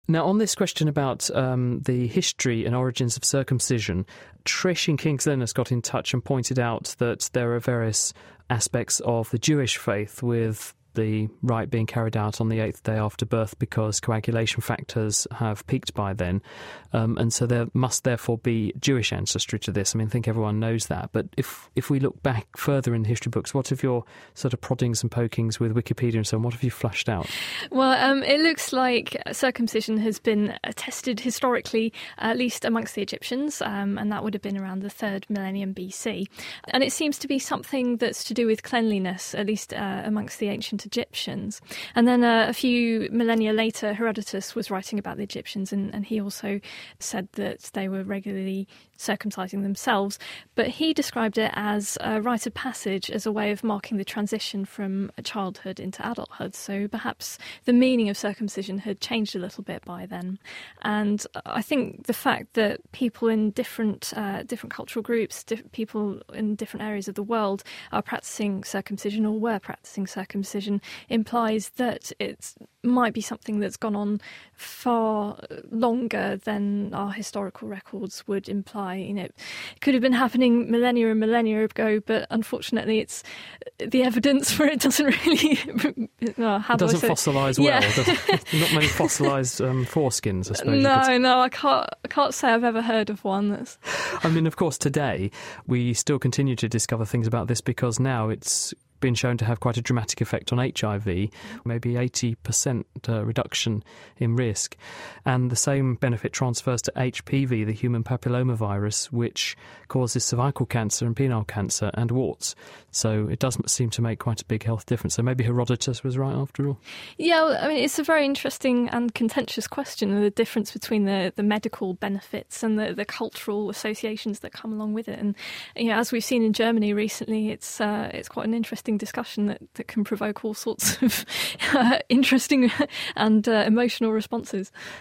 Now, on this question about the history and origins of circumcision, Trish in King's Lynn has got in touch and pointed out that there are various aspects of the Jewish faith with the rite being carried out on the 8th day after birth because coagulation factors have peaked by then. And so there must therefore be Jewish ancestry to this. I mean, I think everyone knows that. But if we look back further in the history books, what have your sort of proddings and pokings with Wikipedia and so on, what have you flushed out? Well, it looks like circumcision has been attested historically, at least amongst the Egyptians, and that would have been around the 3rd millennium BC. And it seems to be something that's to do with cleanliness, at least amongst the ancient Egyptians. And then a few millennia later, Herodotus was writing about the Egyptians, and he also said that they were regularly circumcising themselves. But he described it as a rite of passage, as a way of marking the transition from childhood into adulthood. So perhaps the meaning of circumcision had changed a little bit by then. And I think the fact that people in different cultural groups, people in different areas of the world are practicing circumcision or were practicing circumcision implies that it might be something that's gone on far longer than our historical records would imply. You know, it could have been happening millennia and millennia ago, but unfortunately, the evidence for it doesn't really. It doesn't fossilise well. Yeah. Not many fossilised foreskins, I suppose. No, I can't say I've ever heard of one. I mean, of course, today we still continue to discover things about this because now it's been shown to have quite a dramatic effect on HIV, maybe 80% reduction in risk. And the same benefit transfers to HPV, the human papillomavirus, which causes cervical cancer and penile cancer and warts. So it does seem to make quite a big health difference. So maybe Herodotus was right after all. Yeah, well, I mean, it's a very interesting and contentious question, the difference between the medical benefits and the cultural associations that come along with it. And as we've seen in Germany recently, it's quite an interesting discussion that can provoke all sorts of interesting and emotional responses.